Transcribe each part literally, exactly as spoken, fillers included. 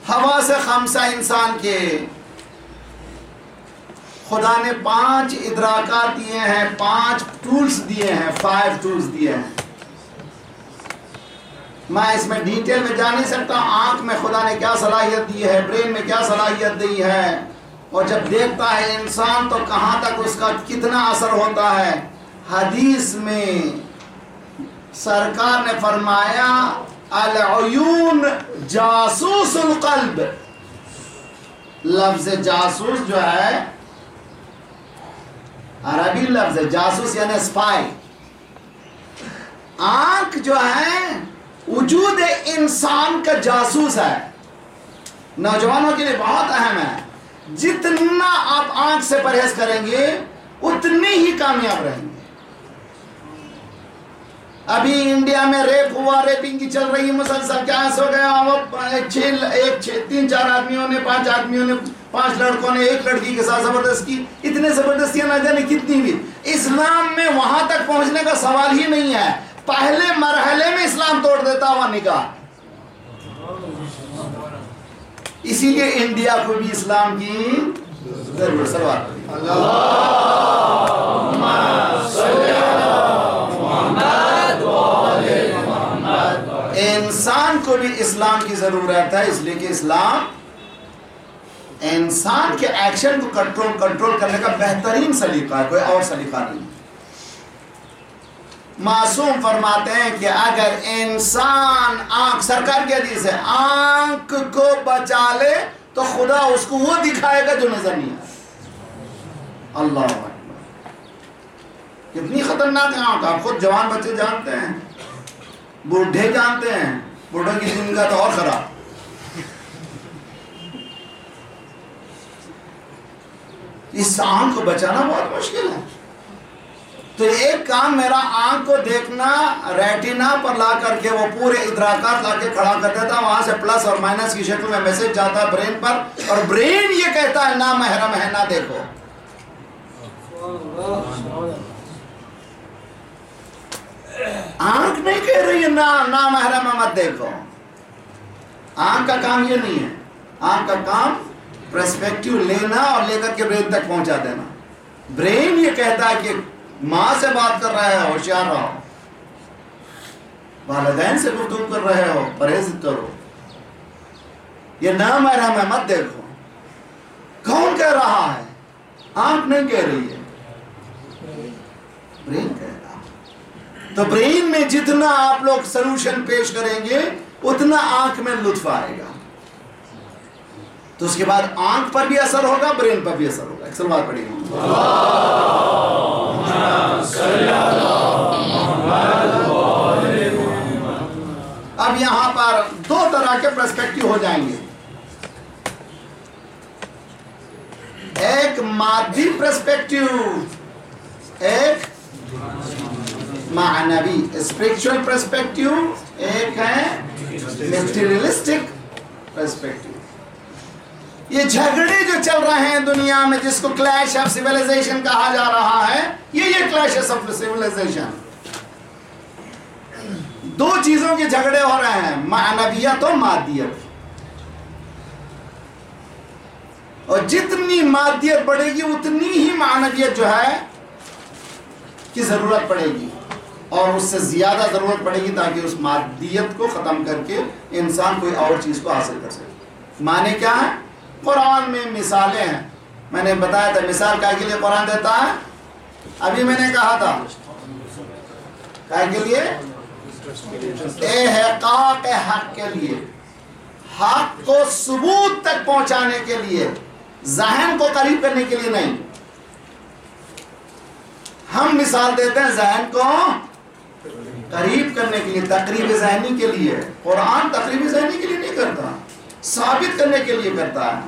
حواس خمسہ انسان کے خدا نے پانچ ادراکات دیے ہیں، پانچ ٹولز دیے ہیں، فائیو ٹولز دیے ہیں. میں اس میں ڈیٹیل میں جا نہیں سکتا. آنکھ میں خدا نے کیا صلاحیت دی ہے، برین میں کیا صلاحیت دی ہے، اور جب دیکھتا ہے انسان تو کہاں تک اس کا کتنا اثر ہوتا ہے. حدیث میں سرکار نے فرمایا العیون جاسوس القلب. لفظ جاسوس جو ہے عربی لفظ ہے، جاسوس یعنی اسپائی. آنکھ جو ہے وجود انسان کا جاسوس ہے. نوجوانوں کے لیے بہت اہم ہے. جتنا آپ آنکھ سے پرہیز کریں گے اتنی ہی کامیاب رہیں گے. ابھی انڈیا میں ریپ ہوا، ریپنگ کی چل رہی ہے مسلسل. کیا ہو گیا؟ وہ چھ ایک چھ تین چار آدمیوں نے پانچ آدمیوں نے پانچ لڑکوں نے ایک لڑکی کے ساتھ زبردست کی. اتنے زبردستیاں نہ جانے کتنی بھی. اسلام میں وہاں تک پہنچنے کا سوال ہی نہیں ہے. پہلے مرحلے میں اسلام توڑ دیتا ہوا نکاح. اسی لیے انڈیا کو بھی اسلام کی ضرورت. سوال انسان کو بھی اسلام کی ضرورت ہے، اس لیے کہ اسلام انسان کے ایکشن کو کنٹرول کنٹرول کرنے کا بہترین سلیقہ ہے، کوئی اور سلیقہ نہیں. معصوم فرماتے ہیں کہ اگر انسان آنکھ، سرکار کی حدیث ہے، آنکھ کو بچا لے تو خدا اس کو وہ دکھائے گا جو نظر نہیں آئے. اللہ اکبر، کتنی خطرناک ہے آنکھ. آپ خود جوان بچے جانتے ہیں، بوڑھے جانتے ہیں، بوڑھوں کی زندگی کا تو اور خراب. اس آنکھ کو بچانا بہت مشکل ہے. تو ایک کام میرا آنکھ کو دیکھنا، ریٹینا پر لا کر کے وہ پورے ادراکات لا کے کھڑا کر دیتا، وہاں سے پلس اور مائنس کی شکل میں میسج جاتا ہے برین پر، اور برین یہ کہتا ہے نا محرم ہے نہ دیکھو. آنکھ نہیں کہہ رہی ہے نا نا محرم مت دیکھو. آنکھ کا کام یہ نہیں ہے. آنکھ کا کام پرسپیکٹیو لینا اور لے کر کے برین تک پہنچا دینا. برین یہ کہتا ہے کہ ماں سے بات کر رہے ہو ہوشیار رہو، والدین سے گفتگو کر رہے ہو پرہیز کرو، یہ نامحرم ہے مت دیکھو. کون کہہ رہا ہے؟ آنکھ نہیں کہہ رہی ہے، برین کہہ رہا. تو برین میں جتنا آپ لوگ سلوشن پیش کریں گے اتنا آنکھ میں لطف آئے گا. تو اس کے بعد آنکھ پر بھی اثر ہوگا، برین پر بھی اثر ہوگا. ایک سلوات پڑھی گی. اب یہاں پر دو طرح کے پرسپیکٹیو ہو جائیں گے. ایک مادی پرسپیکٹیو، ایک معنوی اسپرچوئل پرسپیکٹیو، ایک ہے میٹیریلسٹک پرسپیکٹیو. یہ جھگڑے جو چل رہے ہیں دنیا میں جس کو کلیش آف سیولائزیشن کہا جا رہا ہے، یہ یہ کلیش آف سیولائزیشن. دو چیزوں کے جھگڑے ہو رہے ہیں، معنویت و مادیت. اور جتنی مادیت بڑھے گی اتنی ہی معنویت جو ہے کی ضرورت پڑے گی، اور اس سے زیادہ ضرورت پڑے گی تاکہ اس مادیت کو ختم کر کے انسان کوئی اور چیز کو حاصل کر سکے. معنی کیا ہے؟ قرآن میں مثالیں ہیں. میں نے بتایا تھا مثال کیا کے لیے قرآن دیتا ہے. ابھی میں نے کہا تھا کیا کے لیے؟ احقاق حق کے لیے، حق کو ثبوت تک پہنچانے کے لیے، ذہن کو قریب کرنے کے لیے نہیں. ہم مثال دیتے ہیں ذہن کو قریب کرنے کے لیے، تقریب ذہنی کے لیے. قرآن تقریب ذہنی کے لیے نہیں کرتا، ثابت کرنے کے لیے کرتا ہے.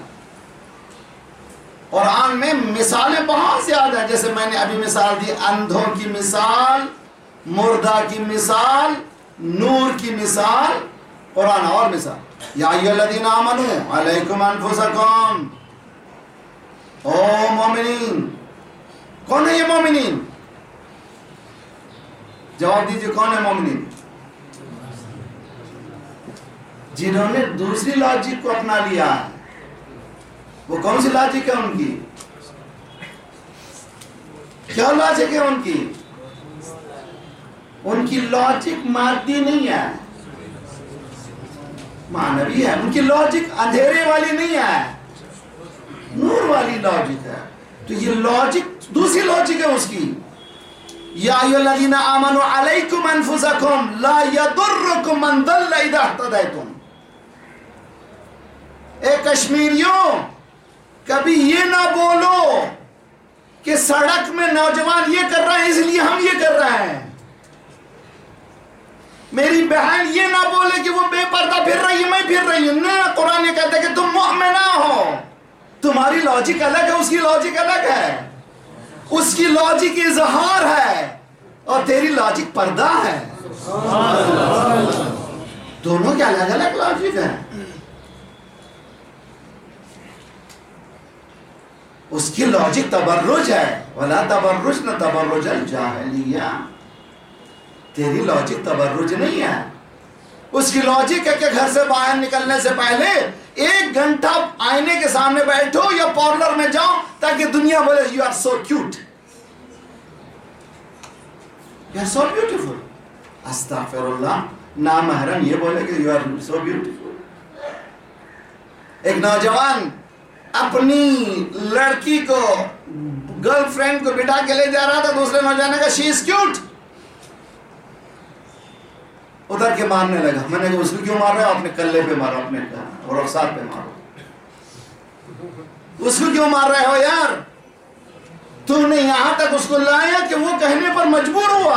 قرآن میں مثالیں بہت زیادہ ہیں. جیسے میں نے ابھی مثال دی، اندھوں کی مثال، مردہ کی مثال، نور کی مثال. قرآن اور مثال، یا ایھا الذین آمنوا علیکم انفسکم. او مومنین. کون ہے یہ مومنین؟ جواب دیجئے، کون ہے مومنین؟ جنہوں نے دوسری لاجک کو اپنا لیا ہے، وہ کون سی لاجک ہے ان کی؟ کیا لاجک ہے ان کی؟ ان کی لاجک مادی نہیں ہے، معنوی ہے. ان کی لاجک اندھیرے والی نہیں ہے، نور والی لاجک ہے. تو یہ لاجک دوسری لاجک ہے اس کی. یا ایھا الذین آمنوا علیکم انفسکم لا یضرکم من ضل اذا اہتدیتم. اے کشمیریوں، کبھی یہ نہ بولو کہ سڑک میں نوجوان یہ کر رہا ہے اس لیے ہم یہ کر رہے ہیں. میری بہن یہ نہ بولے کہ وہ بے پردہ پھر رہی ہے میں پھر رہی ہوں. نہ، قرآن کہتا ہے کہ تم مؤمنہ ہو. تمہاری لاجک الگ ہے، اس کی لاجک الگ ہے. اس کی لاجک اظہار ہے اور تیری لاجک پردہ ہے. دونوں کے الگ الگ لاجک ہیں. اس کی لاجک تبرج ہے، وَلَا تَبَرُّجْنَ تَبَرُّجَ الْجَاهِلِيَّةِ. تیری لاجک تبرج نہیں ہے. اس کی لاجک ہے کہ گھر سے باہر نکلنے سے پہلے ایک گھنٹہ آئینے کے سامنے بیٹھو یا پارلر میں جاؤ تاکہ دنیا بولے you are so cute, you are so beautiful. استغفر اللہ، نامحرم یہ بولے کہ یو آر سو بیوٹیفل. ایک نوجوان اپنی لڑکی کو، گرل فرینڈ کو بٹھا کے لے جا رہا تھا، دوسرے نوجوان نے کہا شی از کیوٹ. ادھر کے مارنے لگا. میں نے کہا اس کو کیوں مار رہے ہو؟ اپنے کلے پہ مارو، اپنے رخسار پہ مارو. اس کو کیوں مار رہے ہو یار؟ تو نے یہاں تک اس کو لایا کہ وہ کہنے پر مجبور ہوا.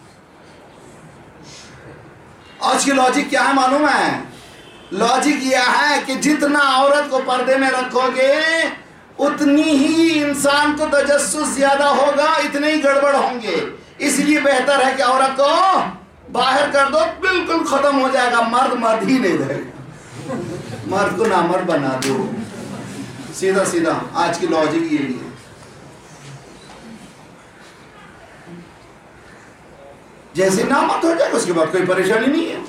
آج کی لاجک کیا ہے معلوم ہے؟ لاجک یہ ہے کہ جتنا عورت کو پردے میں رکھو گے اتنی ہی انسان کو تجسس زیادہ ہوگا، اتنے ہی گڑبڑ ہوں گے. اس لیے بہتر ہے کہ عورت کو باہر کر دو، بالکل ختم ہو جائے گا. مرد مرد ہی نہیں رہے گا، مرد کو نامرد بنا دو. سیدھا سیدھا آج کی لاجک یہی ہے. جیسے نامرد ہو جائے گا اس کے بعد کوئی پریشانی نہیں ہے.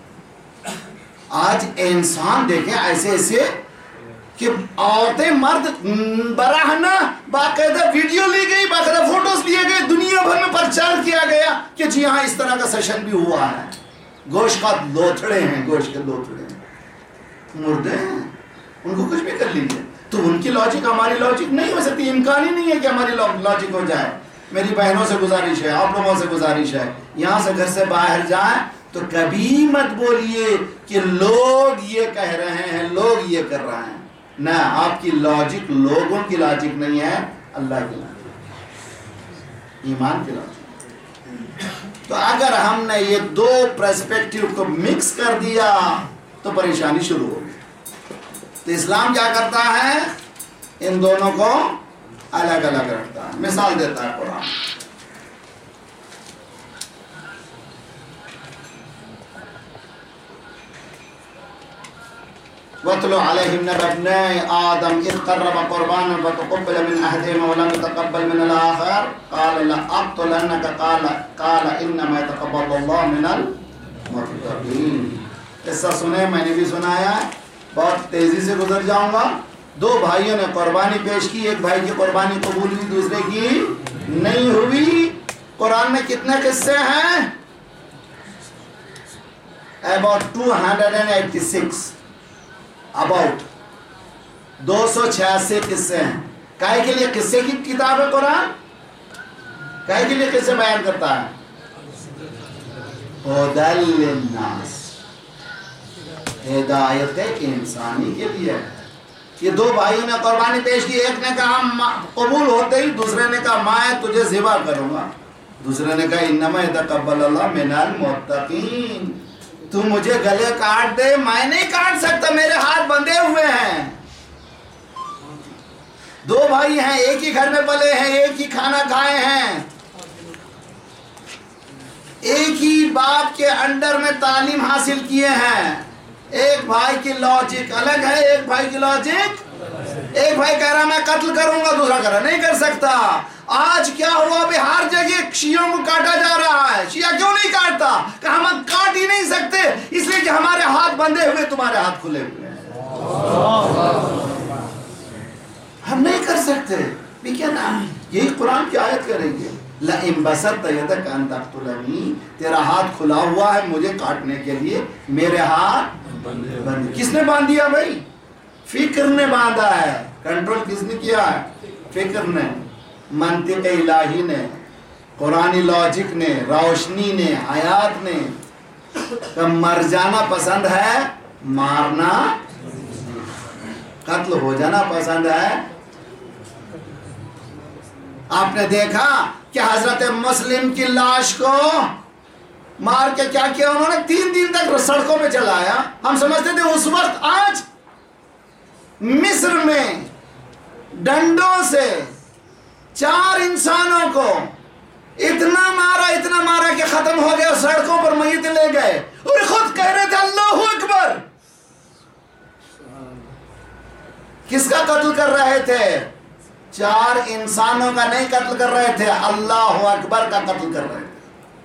آج انسان دیکھیں ایسے ایسے کہ عورتیں مرد براہنہ باقاعدہ ویڈیو لی گئی، باقاعدہ فوٹوز لیے گئے، دنیا بھر میں پرچار کیا گیا کہ جی ہاں اس طرح کا سیشن بھی ہوا ہے. گوشت کا لوتھڑے ہیں، گوشت کے لوتھڑے ہیں، مردے ہیں، ان کو کچھ بھی کر لیجیے. تو ان کی لاجک ہماری لاجک نہیں ہو سکتی. امکان ہی نہیں ہے کہ ہماری لاجک ہو جائے. میری بہنوں سے گزارش ہے، آپ لوگوں سے گزارش ہے، یہاں سے گھر سے باہر جائیں تو کبھی مت بولیے کہ لوگ یہ کہہ رہے ہیں، لوگ یہ کر رہے ہیں. نہ، آپ کی لاجک لوگوں کی لاجک نہیں ہے، اللہ کی لاجک، ایمان کی لاجک. تو اگر ہم نے یہ دو پرسپیکٹیو کو مکس کر دیا تو پریشانی شروع ہوگی. تو اسلام کیا کرتا ہے؟ ان دونوں کو الگ الگ رکھتا ہے. مثال دیتا ہے قرآن. وَاتْلُ عَلَيْهِمْ نَبَأَ ابْنَيْ آدَمَ إِذْ قَرَّبَا قُرْبَانًا فَتُقُبِّلَ مِنْ أَحَدِهِمَا وَلَمْ يُتَقَبَّلْ مِنَ الْآخَرِ قَالَ لَأَقْتُلَنَّكَ قَالَ قَالَ إِنَّمَا يَتَقَبَّلُ اللَّهُ مِنَ الْمُتَّقِينَ. قصہ سنیں، میں نے بھی سنایا ہے، بہت تیزی سے گزر جاؤں گا. دو بھائیوں نے قربانی پیش کی، ایک بھائی کی قربانی قبول ہوئی، دوسرے کی نہیں ہوئی. قرآن میں کتنے قصے ہیں؟ about two hundred eighty-six. About دو سو چھیاسی قصے ہیں. کائے کے لیے قصے کی کتاب ہے قرآن؟ کائے کے لیے قصے بیان کرتا ہے؟ ہدی للناس، ہدایت انسانی کے لیے. یہ دو بھائیوں نے قربانی پیش کی. ایک نے کہا قبول ہوتے ہی، دوسرے نے کہا میں تجھے ذبح کروں گا. دوسرے نے کہا انما یتقبل اللہ من المتقین. تو مجھے گلے کاٹ دے، میں نہیں کاٹ سکتا، میرے ہاتھ بندھے ہوئے ہیں. دو بھائی ہیں، ایک ہی گھر میں پلے ہیں، ایک ہی کھانا کھائے ہیں، ایک ہی باپ کے انڈر میں تعلیم حاصل کیے ہیں. ایک بھائی کی لاجک الگ ہے، ایک بھائی کی لاجک، ایک بھائی کہہ رہا میں قتل کروں گا، دوسرا کہہ رہا نہیں کر سکتا. آج کیا ہوا بھی ہر جگہ شیعوں کو کاٹا جا رہا ہے. شیعہ کیوں نہیں کاٹتا؟ کہ ہم کاٹ ہی نہیں سکتے، اس لیے کہ ہمارے ہاتھ بندھے ہوئے تمہارے ہاتھ کھلے ہوئے ہیں. ہم نہیں کر سکتے. لیکن یہی قرآن کی آیت کریں گے لَئِن بَسَطْتَ يَدَكَ أَن تَقْتُلَنِي، تیرا ہاتھ کھلا ہوا ہے مجھے کاٹنے کے لیے، میرے ہاتھ بندھے. کس نے باندھ دیا بھائی؟ فکر نے باندھا ہے. کنٹرول کس نے کیا ہے؟ فکر نے، منطق الہی نے، قرآنی لاجک نے، روشنی نے، حیات نے. کہ مر جانا پسند ہے، مارنا قتل ہو جانا پسند ہے. آپ نے دیکھا کہ حضرت مسلم کی لاش کو مار کے کیا کیا انہوں نے؟ تین دن تک سڑکوں میں چلایا. ہم سمجھتے تھے اس وقت، آج مصر میں ڈنڈوں سے چار انسانوں کو اتنا مارا اتنا مارا کہ ختم ہو گیا، سڑکوں پر میت لے گئے اور خود کہہ رہے تھے اللہ اکبر. کس کا قتل کر رہے تھے؟ چار انسانوں کا نہیں قتل کر رہے تھے، اللہ اکبر کا قتل کر رہے تھے.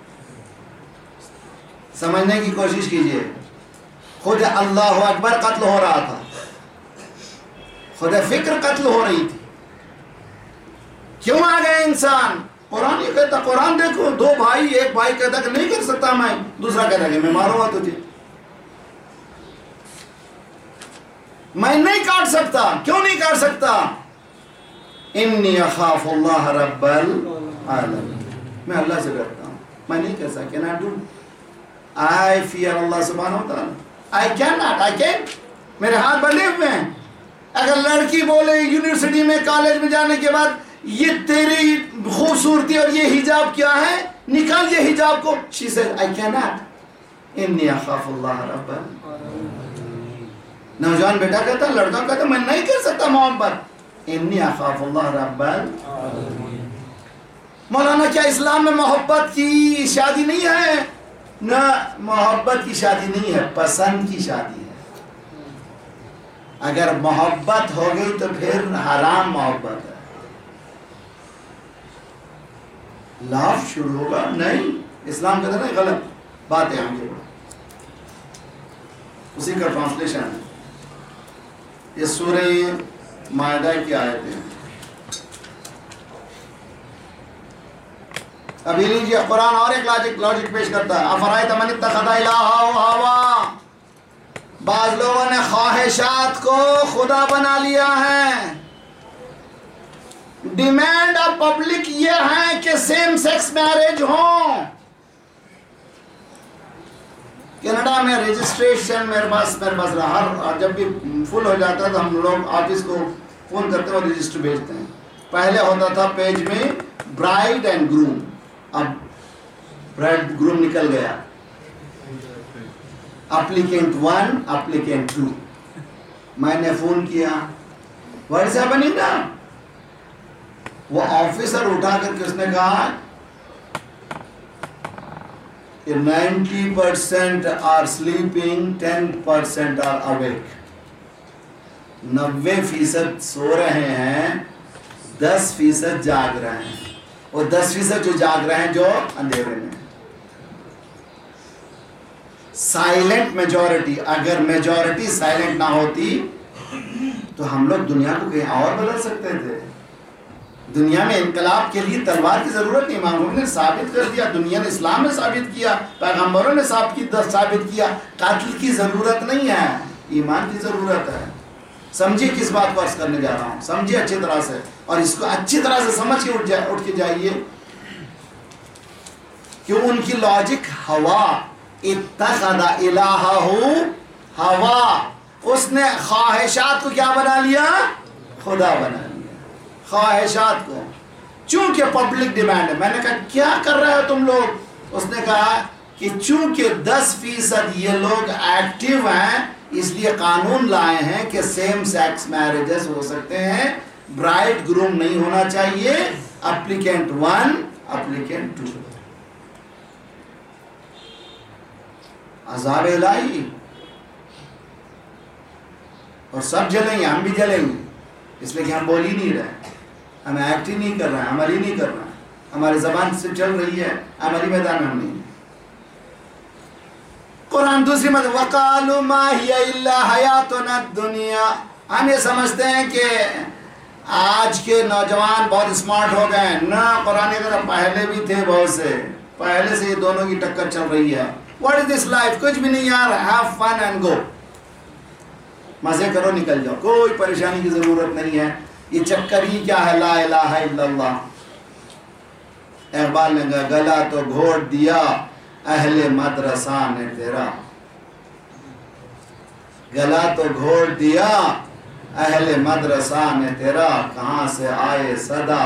سمجھنے کی کوشش کیجئے. خود اللہ اکبر قتل ہو رہا تھا، خود فکر قتل ہو رہی تھی. کیوں آ گئے انسان؟ قرآن یہ کہتا، قرآن دیکھو، دو بھائی، ایک بھائی کہتا کہ نہیں کر سکتا میں، دوسرا کہتا کہ میں ماروں گا تجھے، میں نہیں کاٹ سکتا. کیوں نہیں کاٹ سکتا؟ انی اخاف اللہ رب العالمین، میں اللہ سے ڈرتا ہوں. میں نہیں کر سکتا. Can I do? I fear اللہ سبحانہ و تعالی. I can not, I can. میرے ہاتھ بندھے ہوئے ہیں. اگر لڑکی بولے یونیورسٹی میں، کالج میں جانے کے بعد یہ تیری خوبصورتی اور یہ حجاب کیا ہے، نکال یہ حجاب کو، she said I cannot انی اخاف اللہ رب العالمین. نوجوان بیٹا کہتا ہے، لڑکا کہتا ہے میں نہیں کر سکتا محبت، انی اخاف اللہ رب العالمین. مولانا کیا اسلام میں محبت کی شادی نہیں ہے؟ نہ، محبت کی شادی نہیں ہے، پسند کی شادی ہے. اگر محبت ہو گئی تو پھر حرام محبت ہے. لاف شروع ہوگا نہیں. اسلام کہتا ہے غلط بات ہے. ہم اسی کا ٹرانسلیشن ہے. یہ سورہ مائدہ کی آیت ہے. ابھی لیجیے، قرآن اور ایک لاجک لاجک پیش کرتا ہے. افرائیت من اتخذ الہہ ہوا، بعض لوگوں نے خواہشات کو خدا بنا لیا ہے. ڈیمانڈ آف پبلک یہ ہے کہ سیم سیکس میرج ہوں. کینیڈا میں رجسٹریشن میرے پاس میرے پاس ہر جب بھی فل ہو جاتا ہے تو ہم لوگ آفس کو فون کرتے ہیں اور رجسٹر بھیجتے ہیں. پہلے ہوتا تھا پیج میں برائڈ اینڈ گروم، اب برائڈ گروم نکل گیا. Applicant one, applicant two. میں نے فون کیا، واٹ از ہیپننگ نا؟ وہ آفیسر اٹھا کر کے اس نے کہا کہ ninety percent are sleeping, ten percent are awake. نوے فیصد سو رہے ہیں، دس فیصد جاگ رہے ہیں. اور دس فیصد جو جاگ رہے ہیں جو اندھیرے میں. Silent majority. اگر میجورٹی سائلنٹ نہ ہوتی تو ہم لوگ دنیا کو کہیں اور بدل سکتے تھے. دنیا میں انقلاب کے لیے تلوار کی ضرورت نہیں. امام نے ثابت کر دیا، دنیا نے، اسلام نے ثابت کیا، پیغمبروں نے ثابت کیا. قتل کی ضرورت نہیں ہے، ایمان کی ضرورت ہے. سمجھیے کس بات کو عرض کرنے جا رہا ہوں، سمجھیے اچھی طرح سے، اور اس کو اچھی طرح سے سمجھ کے اٹھ جائے اٹھ کے جائیے کہ ان کی لاجک ہوا. اتخذ الہہ ہوا، اس نے خواہشات کو کیا بنا لیا؟ خدا بنا لیا. خواہشات کو، چونکہ پبلک ڈیمانڈ ہے. میں نے کہا کیا کر رہے ہو تم لوگ؟ اس نے کہا کہ چونکہ دس فیصد یہ لوگ ایکٹیو ہیں اس لیے قانون لائے ہیں کہ سیم سیکس میرجز ہو سکتے ہیں، برائڈ گروم نہیں ہونا چاہیے، اپلیکینٹ ون، اپلیکینٹ ٹو. عذاب الہی. اور سب جلیں گے، ہم بھی جلیں گے، اس لیے کہ ہم بول ہی نہیں رہے، ہم ایکٹ ہی نہیں کر رہے ہیں، عمل ہی نہیں کر رہے ہیں. ہماری زبان سے چل رہی ہے، عملی میدان میں ہم نہیں. قرآن دوسری مت وقالوا ما هي الا حیاتنا الدنیا، ہم یہ سمجھتے ہیں کہ آج کے نوجوان بہت اسمارٹ ہو گئے ہیں. نہ، قرآن کی طرف پہلے بھی تھے بہت سے، پہلے سے یہ دونوں کی ٹکر چل رہی ہے. What is this life? کچھ بھی نہیں یار، ہیو فن اینڈ گو، مزے کرو نکل جاؤ، کوئی پریشانی کی ضرورت نہیں ہے. یہ چکر ہی کیا ہے لا الہ الا اللہ. اقبال نے کہا گلا تو گھوٹ دیا اہل مدرسہ نے تیرا، گلا تو گھوٹ دیا اہل مدرسہ نے تیرا، کہاں سے آئے صدا.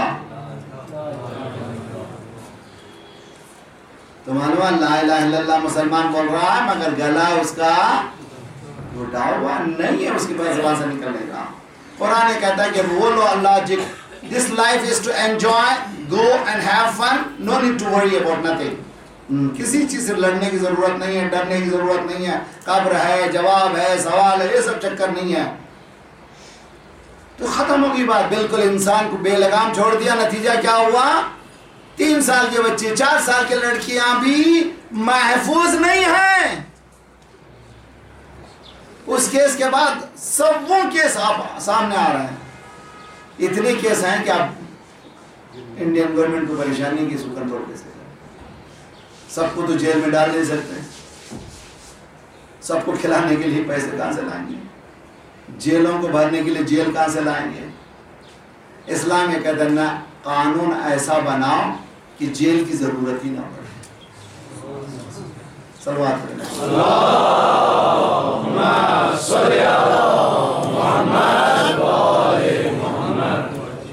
تو معلوم لا الہ الا اللہ مسلمان بول رہا ہے مگر گلا اس کا گھٹا ہوا نہیں ہے، اس کی پاس زبان سے نکلنے کا. قرآن کہتا ہے کہ وہ لو اللہ جی this life is to enjoy, go and have fun, no need to worry about nothing. کسی چیز سے لڑنے کی ضرورت نہیں ہے، ڈرنے کی ضرورت نہیں ہے. قبر ہے، جواب ہے، سوال ہے، یہ سب چکر نہیں ہے. تو ختم ہوگی بات. بالکل انسان کو بے لگام چھوڑ دیا، نتیجہ کیا ہوا؟ تین سال کے بچے، چار سال کے لڑکیاں بھی محفوظ نہیں ہیں. اس کیس کے بعد سبوں کیس سامنے آ رہے ہیں. اتنے کیس ہیں کہ آپ انڈین گورنمنٹ کو پریشانی کی سو کنٹرول کیسے کریں. سب کو تو جیل میں ڈال نہیں سکتے، سب کو کھلانے کے لیے پیسے کہاں سے لائیں گے؟ جیلوں کو بھرنے کے لیے جیل کہاں سے لائیں گے؟ اسلام یہ کہتا ہے نا، قانون ایسا بناؤ کہ جیل کی ضرورت ہی نہ پڑے. صلوات کریں اللہم صلی علی محمد و آل محمد.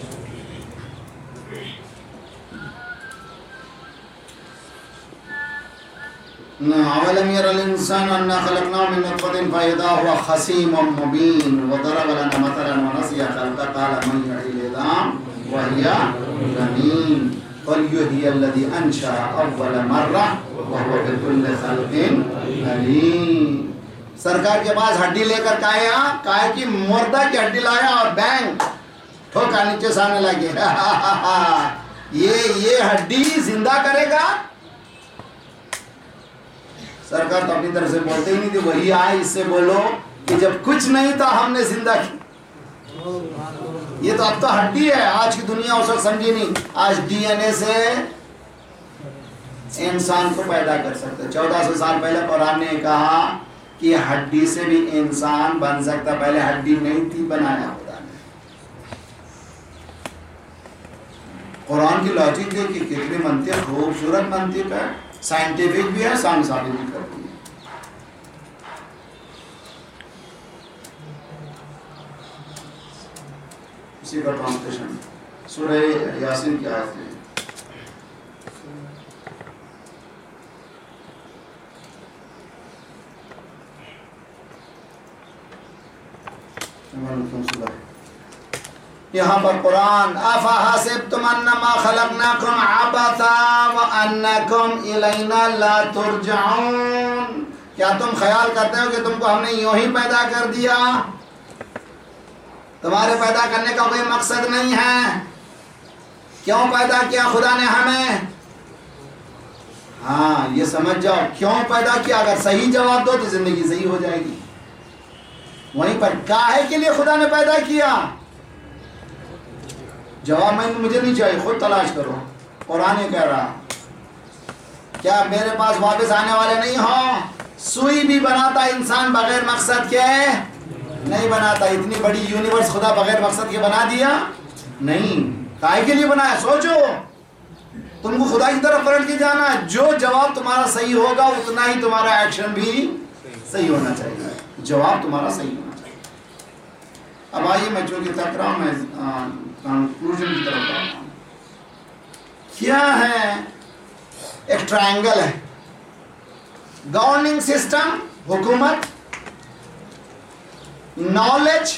اولم یر الانسان انا خلقناه من نطفة فاذا هو خصيم مبين وضرب لنا مثلا ونسي خلقه قال من يحيي العظام وهي رميم قل يحيي الذي انشأ اول مرة وهو بكل خلق عليم. سرکار کے پاس ہڈی لے کر کہا آیا، کہا کہ مردہ کی ہڈی لایا اور بینگ ٹھوکا نیچے سامنے لگے یہ یہ ہڈی زندہ کرے گا. سرکار تو اپنی طرف سے بولتے ہی نہیں تھے، وہی آئے اس سے بولو کہ جب کچھ نہیں تھا ہم نے زندہ کی. یہ تو اب تو ہڈی ہے. آج کی دنیا اس وقت سمجھی نہیں، آج ڈی این اے سے انسان کو پیدا کر سکتے. چودہ سو سال پہلے قرآن نے کہا کہ ہڈی سے بھی انسان بن سکتا. پہلے ہڈی نہیں تھی، بنایا خدا نے. قرآن کی لاجک دیکھیے کتنی منطق، خوبصورت منطق ہے، سائنٹیفک بھی ہے، سائنس ثابت بھی کرتی ہے. اسی کا ٹرانسلیشن سورہ یاسین کی آیت ہے. یہاں پر قرآن افحسبتم انما خلقناکم عبثا وانکم الینا لا ترجعون، کیا تم خیال کرتے ہو کہ تم کو ہم نے یوں ہی پیدا کر دیا؟ تمہارے پیدا کرنے کا کوئی مقصد نہیں ہے. کیوں پیدا کیا خدا نے ہمیں؟ ہاں یہ سمجھ جاؤ کیوں پیدا کیا. اگر صحیح جواب دو تو زندگی صحیح ہو جائے گی. وہیں پر کاہے کے لیے خدا نے پیدا کیا؟ جواب میں مجھے نہیں چاہیے، خود تلاش کرو. قرآن کہہ رہا کیا میرے پاس واپس آنے والے نہیں ہوں؟ سوئی بھی بناتا انسان بغیر مقصد کے نہیں بناتا. اتنی بڑی یونیورس خدا بغیر مقصد کے بنا دیا نہیں. کاہے کے لیے بنایا؟ سوچو. تم کو خدا کی طرف پلٹ کے جانا. جو جواب تمہارا صحیح ہوگا اتنا ہی تمہارا ایکشن بھی صحیح ہونا چاہیے. جواب تمہارا صحیح ہونا چاہیے. اب آئیے میں چونکہ تک رہا ہوں، میں کنکلوژن کی طرف آتا ہوں. کیا ہے؟ ایک ٹرائنگل ہے. گورننگ سسٹم، حکومت، نالج،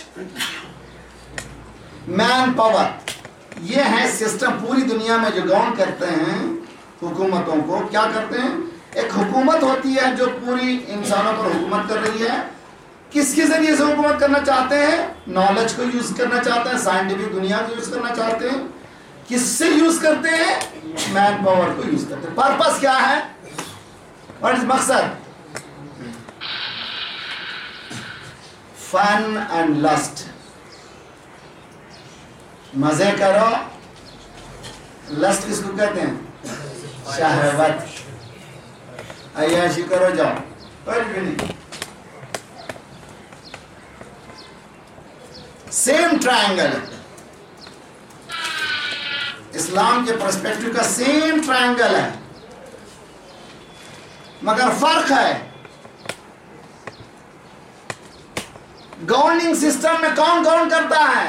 مین پاور، یہ ہے سسٹم. پوری دنیا میں جو گورن کرتے ہیں حکومتوں کو کیا کرتے ہیں؟ ایک حکومت ہوتی ہے جو پوری انسانوں پر حکومت کر رہی ہے. کس کے ذریعے سے حکومت کرنا چاہتے ہیں؟ نالج کو یوز کرنا چاہتے ہیں، سائنٹیفک دنیا کو یوز کرنا چاہتے ہیں. کس سے یوز کرتے ہیں؟ مین پاور کو یوز کرتے ہیں. پرپس کیا ہے؟ واٹ از مقصد؟ Fun and lust. مزے کرو. لسٹ کس کو کہتے ہیں؟ شہوت. عیاشی کرو جاؤ. کوئی بھی نہیں. سیم ٹرائنگل ہے اسلام کے پرسپیکٹو کا. سیم ٹرائنگل ہے مگر فرق ہے گورننگ سسٹم میں کون کون کرتا ہے.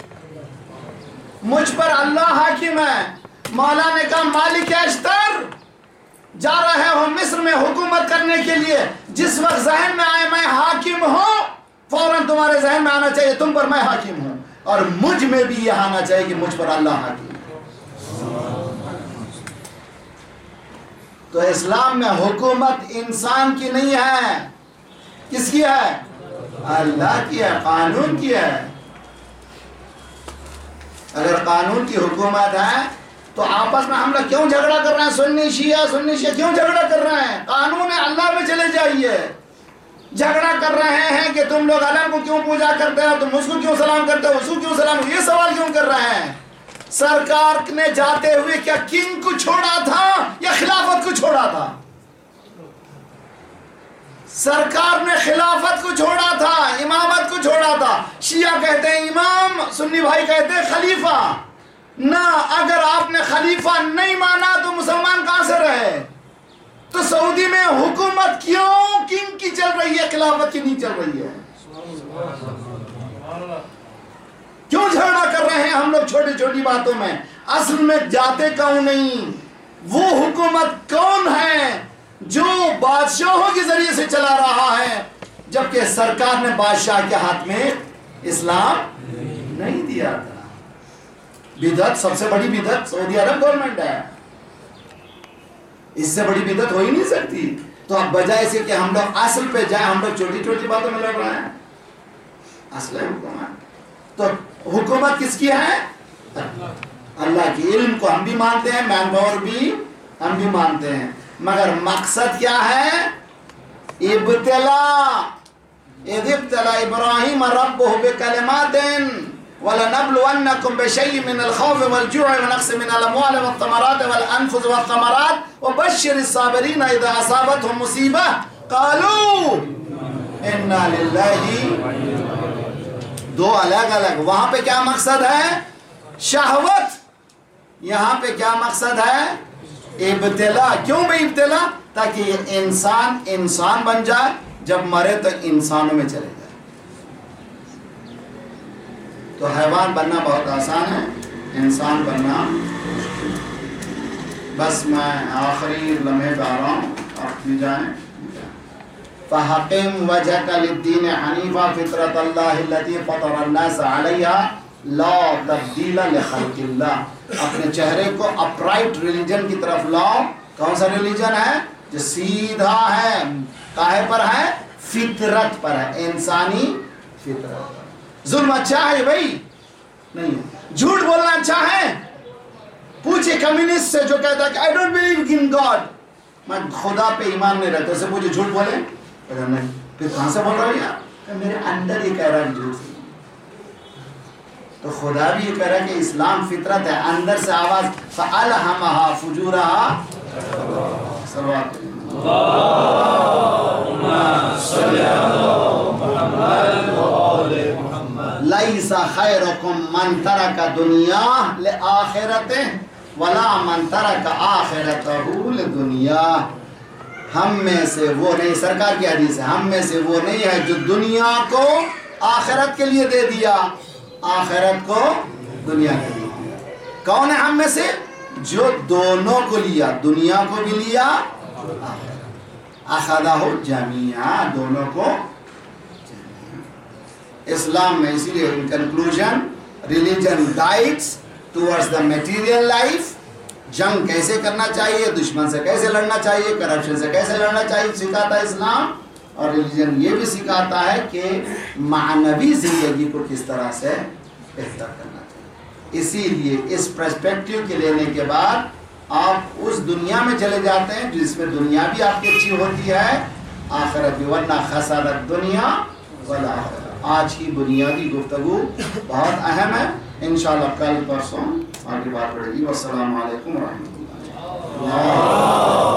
مجھ پر اللہ حاکم ہے. مولا نے کہا مالک اشتر جا رہے ہو مصر میں حکومت کرنے کے لیے. جس وقت ذہن میں آئے میں حاکم ہوں فوراً تمہارے ذہن میں آنا چاہیے تم پر میں حاکم ہوں. اور مجھ میں بھی یہ آنا چاہیے کہ مجھ پر اللہ حاکم ہے. تو اسلام میں حکومت انسان کی نہیں ہے. کس کی ہے؟ اللہ کی ہے. قانون کی ہے. اگر قانون کی حکومت ہے تو آپس میں ہم لوگ کیوں جھگڑا کر رہے ہیں؟ سنی شیعہ سنی شیعہ کیوں جھگڑا کر رہے ہیں؟ قانون ہے اللہ میں چلے جائیے. جھگڑا کر رہے ہیں کہ تم لوگ علم کو کیوں پوجا کرتے ہو, تم اس کو کیوں سلام کرتے ہو, اس کو کیوں سلام, یہ سوال کیوں کر رہے ہیں؟ سرکار نے جاتے ہوئے کیا کنگ کو چھوڑا تھا یا خلافت کو چھوڑا تھا؟ سرکار نے خلافت کو چھوڑا تھا, امامت کو چھوڑا تھا. شیعہ کہتے ہیں امام, سنی بھائی کہتے ہیں خلیفہ. نہ, اگر آپ نے خلیفہ نہیں مانا تو مسلمان کہاں سے رہے؟ تو سعودی میں حکومت کیوں کنگ کی چل رہی ہے, خلافت کی نہیں چل رہی ہے؟ کیوں جھگڑا کر رہے ہیں ہم لوگ چھوٹی چھوٹی باتوں میں؟ اصل میں جاتے کہوں نہیں. وہ حکومت کون ہے جو بادشاہوں کے ذریعے سے چلا رہا ہے, جبکہ سرکار نے بادشاہ کے ہاتھ میں اسلام نہیں دیا تھا. بدعت سب سے بڑی بدعت سعودی عرب گورنمنٹ ہے. اس سے بڑی بدعت ہو ہی نہیں سکتی. تو اب بجائے سے کہ ہم لوگ اصل پہ جائیں, ہم لوگ چھوٹی چھوٹی باتوں میں لڑ رہے ہیں. اصل ہے حکومت. تو حکومت کس کی ہے؟ اللہ کی. علم کو ہم بھی مانتے ہیں, مین پاور بھی ہم بھی مانتے ہیں, مگر مقصد کیا ہے؟ ابتلا. اذ ابتلا ابراہیم ربہ بکلمات وَلَنَبْلُوَنَّكُمْ بِشَيْءٍ مِّنَ الْخَوْفِ وَالْجُوعِ وَنَقْصٍ مِّنَ الْأَمْوَالِ وَالثَّمَرَاتِ وَالْأَنفُسِ وَالثَّمَرَاتِ وَبَشِّرِ الصَّابِرِينَ إِذَا أَصَابَتْهُمْ مُصِيبَةٌ قَالُوا إِنَّا لِلَّهِ. دو الگ الگ. وہاں پہ کیا مقصد ہے؟ شہوت. یہاں پہ کیا مقصد ہے؟ ابتلا. کیوں بھئی ابتلا؟ تاکہ انسان انسان بن جائے, جب مرے تو انسانوں میں چلے جائے. تو حیوان بننا بہت آسان ہے, انسان بننا. بس میں آخری لمحے پہ آ رہا ہوں, آپ بھی جائیں. فَحَقِمْ وَجْهَكَ لِلدِّينِ حَنِيفًا فِطْرَةَ اللَّهِ الَّتِي فَطَرَ النَّاسَ عَلَيْهَا لَا تَبْدِيلَ لِخَلْقِ اللَّهِ. اپنے چہرے کو اپرائٹ ریلیجن کی طرف لاؤ. کون سا ریلیجن ہے؟ جو سیدھا ہے. کاہے پر ہے؟ فطرت پر ہے, انسانی فطرت. ظلم اچھا ہے بھائی؟ نہیں. جھوٹ بولنا اچھا ہے؟ پوچھے کمیونسٹ سے جو کہتا ہے کہ I don't believe in God, میں خدا پہ ایمان نہیں رہتا, اسے پوچھے جھوٹ بولے؟ کہتا نہیں. پھر کہاں سے بول رہا ہے یار؟ کہ میرے اندر یہ کہہ رہا ہے جھوٹ. تو خدا بھی یہ کہہ رہا ہے کہ اسلام فطرت ہے, اندر سے آواز فَأَلْهَمَهَا فُجُورَهَا. صلوات اللہم صلی علی محمد وآل محمد. لیس خیرکم من ترک دنیا لآخرتہ ولا من ترک آخرتہ لدنیا. ہم میں سے وہ نہیں, سرکار کی حدیث ہے, ہم میں سے وہ نہیں ہے جو دنیا کو آخرت کے لیے دے دیا, آخرت کو دنیا کے لیے دیا. کون ہے ہم میں سے؟ جو دونوں کو لیا, دنیا کو بھی لیا, اخذہ جمیعا, دونوں کو. اسلام میں اسی لیے in conclusion religion guides towards the material life. جنگ کیسے کرنا چاہیے, دشمن سے کیسے لڑنا چاہیے, کرپشن سے کیسے لڑنا چاہیے سکھاتا ہے اسلام. اور ریلیجن یہ بھی سکھاتا ہے کہ معنوی زندگی کو کس طرح سے بہتر کرنا چاہیے. اسی لیے اس پرسپیکٹیو کے لینے کے بعد آپ اس دنیا میں چلے جاتے ہیں جس میں دنیا بھی آپ کی اچھی ہوتی ہے, آخرت بھی, ورنہ خسارت دنیا والآخرت. آج کی بنیادی گفتگو بہت اہم ہے. انشاءاللہ کل پرسوں آگے بات بڑھے گی. والسلام علیکم ورحمۃ اللہ.